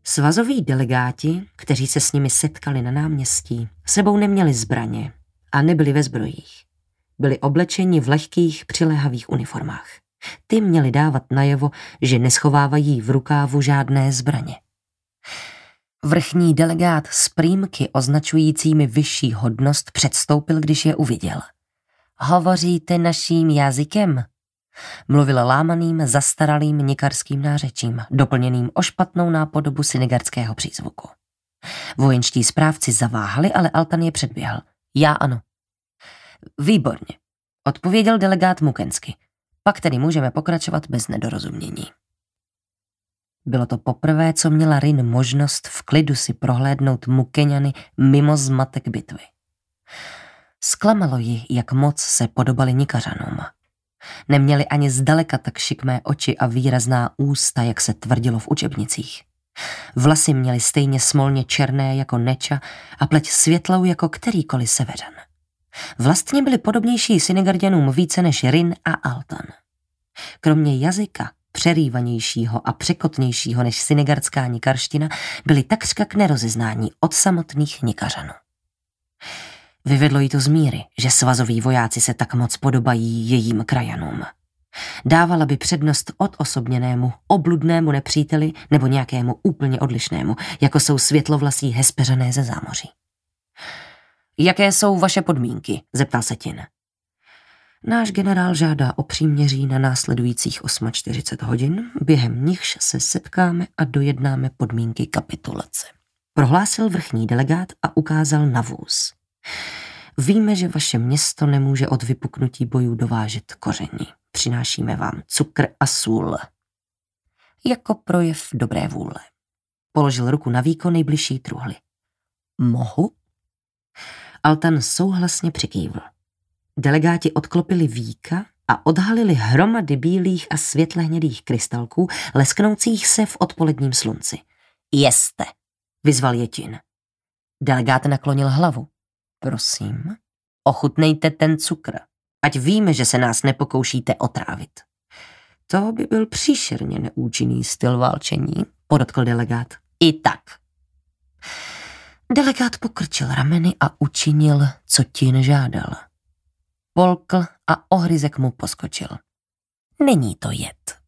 Svazoví delegáti, kteří se s nimi setkali na náměstí, sebou neměli zbraně a nebyli ve zbrojích. Byli oblečeni v lehkých přiléhavých uniformách. Ty měli dávat najevo, že neschovávají v rukávu žádné zbraně. Vrchní delegát s prýmky označujícími vyšší hodnost předstoupil, když je uviděl. Hovoříte naším jazykem? Mluvil lámaným, zastaralým nikarským nářečím, doplněným o špatnou nápodobu synigarského přízvuku. Vojenští správci zaváhali, ale Altan je předběhl. Já ano. Výborně, odpověděl delegát Mukensky. Pak tedy můžeme pokračovat bez nedorozumění. Bylo to poprvé, co měla Rin možnost v klidu si prohlédnout Mukeňany mimo zmatek bitvy. Zklamalo ji, jak moc se podobali Nikařanům. Neměli ani zdaleka tak šikmé oči a výrazná ústa, jak se tvrdilo v učebnicích. Vlasy měly stejně smolně černé jako Neča a pleť světlou jako kterýkoliv severan. Vlastně byli podobnější Synigarděnům více než Rin a Altan. Kromě jazyka, přerývanějšího a překotnějšího než synigardská nikarština, byli takřka k nerozeznání od samotných Nikařanů. Vyvedlo jí to z míry, že svazoví vojáci se tak moc podobají jejím krajanům. Dávala by přednost odosobněnému, obludnému nepříteli nebo nějakému úplně odlišnému, jako jsou světlovlasí Hespeřané ze zámoří. Jaké jsou vaše podmínky? Zeptal se Tin. Náš generál žádá o příměří na následujících 48 hodin, během nichž se setkáme a dojednáme podmínky kapitulace. Prohlásil vrchní delegát a ukázal na vůz. Víme, že vaše město nemůže od vypuknutí bojů dovážet koření. Přinášíme vám cukr a sůl. Jako projev dobré vůle. Položil ruku na víko nejbližší truhly. Mohu? Altan souhlasně přikývl. Delegáti odklopili víka a odhalili hromady bílých a světle hnědých krystalků, lesknoucích se v odpoledním slunci. Jeste, vyzval je Tin. Delegát naklonil hlavu. Prosím, ochutnejte ten cukr, ať víme, že se nás nepokoušíte otrávit. To by byl příšerně neúčinný styl válčení, podotkl delegát. I tak. Delegát pokrčil rameny a učinil, co Tin žádal. Polkl a ohryzek mu poskočil. Není to jed.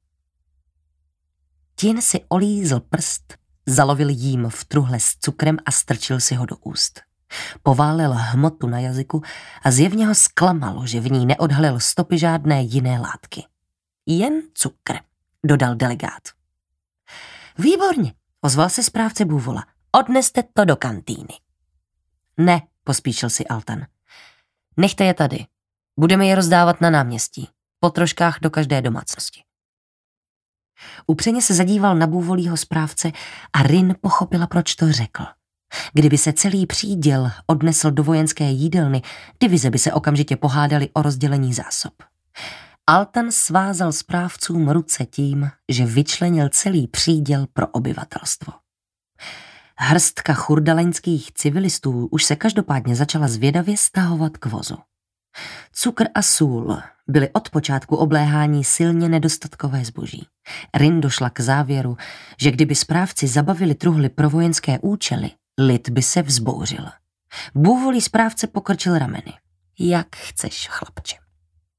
Tin si olízl prst, zalovil jím v truhle s cukrem a strčil si ho do úst. Poválil hmotu na jazyku a zjevně ho zklamalo, že v ní neodhalil stopy žádné jiné látky. Jen cukr, dodal delegát. Výborně, ozval se správce Bůvola. Odneste to do kantýny. Ne, pospíšil si Altan. Nechte je tady. Budeme je rozdávat na náměstí. Po troškách do každé domácnosti. Upřeně se zadíval na Bůvolího správce a Rin pochopila, proč to řekl. Kdyby se celý příděl odnesl do vojenské jídelny, divize by se okamžitě pohádaly o rozdělení zásob. Altan svázal správcům ruce tím, že vyčlenil celý příděl pro obyvatelstvo. Hrstka churdaleňských civilistů už se každopádně začala zvědavě stahovat k vozu. Cukr a sůl byly od počátku obléhání silně nedostatkové zboží. Rin došla k závěru, že kdyby správci zabavili truhly pro vojenské účely, lid by se vzbouřil. Bůvolí správce pokrčil rameny. Jak chceš, chlapče.